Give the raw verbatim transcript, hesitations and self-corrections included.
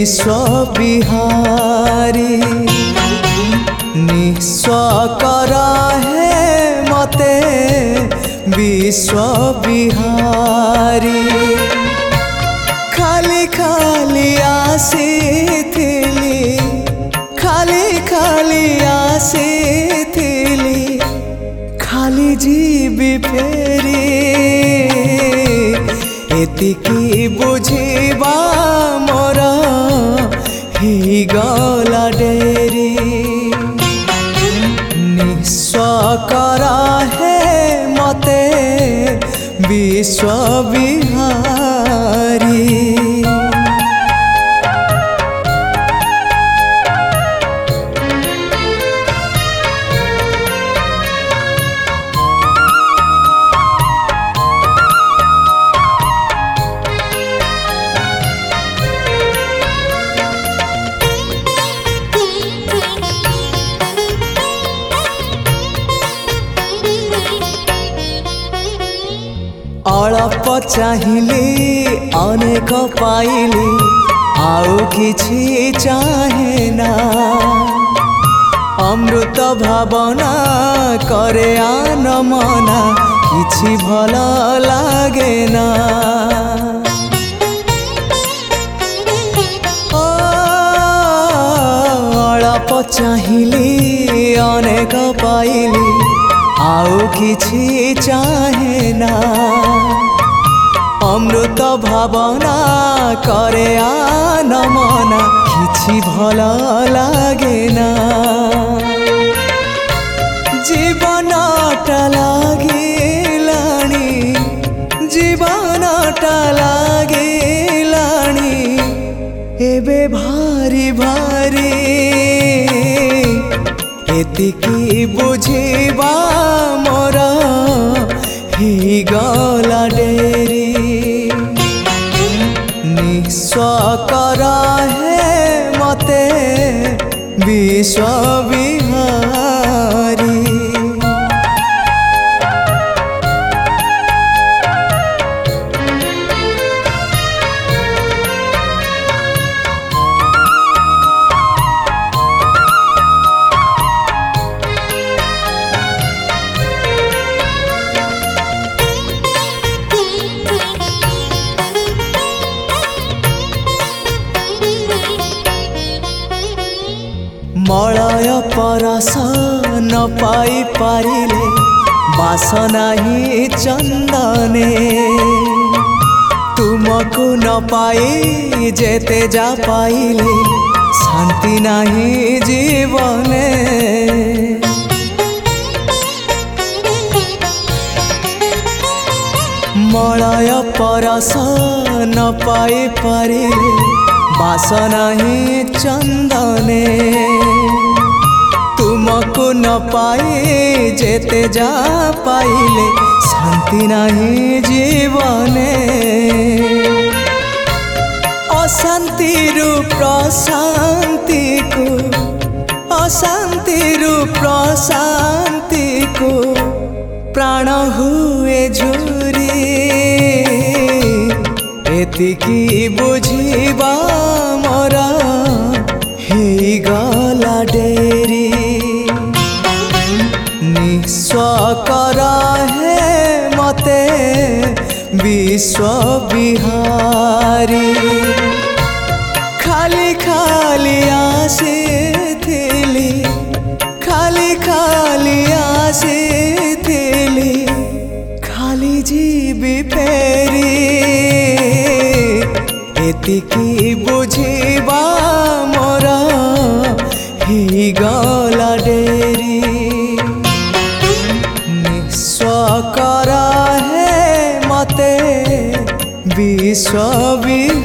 विश्व बिहारी निस्व कर है मते विश्व बिहारी खाली खाली आसीथिली खाली खाली आसीथिली खाली जीवी फेरी एतिकी बुझिबा मोर ही गला डेरी निस्व कर है मते विश्व बिहारी। अल्प चाहिली अनेक पाइली आउ किछि चाहे ना अमृत भावना करे आन मना किछि भल लागे ना अल्प चाहिली अनेक पाइली आउ किछि चाहे ना अमृत भावना करे आन मना किछि भल लागे ना जीवनटा लागिलाणी जीवनटा लागिलाणी एबे भारी भारी एतिकी बुझिबा मोर ही गला डेरी निस्व कर है मते विश्व बिहारी। मलय परस न पाई पारिले बासना ही चंदने तुमको न पाई जेते जा पाइले शांति नहीं जीवने मलय परस न पाई पारिले बासना ही चंदने तुमको न पाए जेते जा पाइले शांति नहीं जीवने अशांति रु प्रशांति को अशांति रु प्रशांति को प्राण हुए झुरी एतिकी बुझिबा मोर ही गला डेरी निस्व कर है मते विश्व बिहारी खाली खाली आसीथिली खाली खाली आसीथिली खाली जीवी फेरी एतिकी बुझिबा मोर ही गला डेरी निस्व कर है मते विश्व।